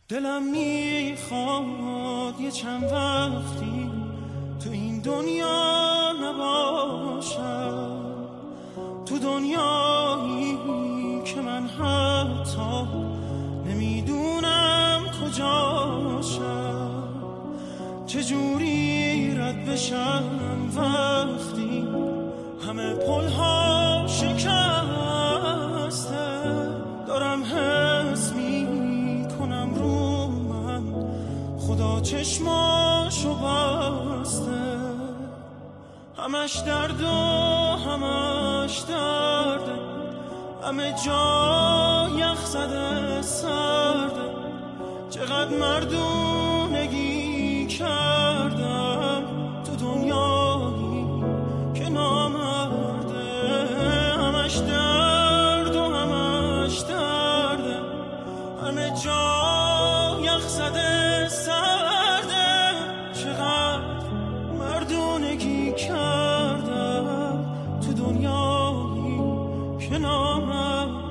دلم میخواد یه چند وقتی تو این دنیا نباشم، تو دنیایی که من حتی نمیدونم کجاشم. چجوری رد بشم وقتی همه پل‌ها شکسته؟ دارم حس میکنم رو من خدا چشماشو بسته. همش درد و همش درده، همه جا یخ زده سرده. چقدر مردونگی کردم تو دنیایی که نامرده. همش درد و همش درده، همه جا یخ زده سرده. چقدر مردونگی کردم تو دنیایی که نامرده.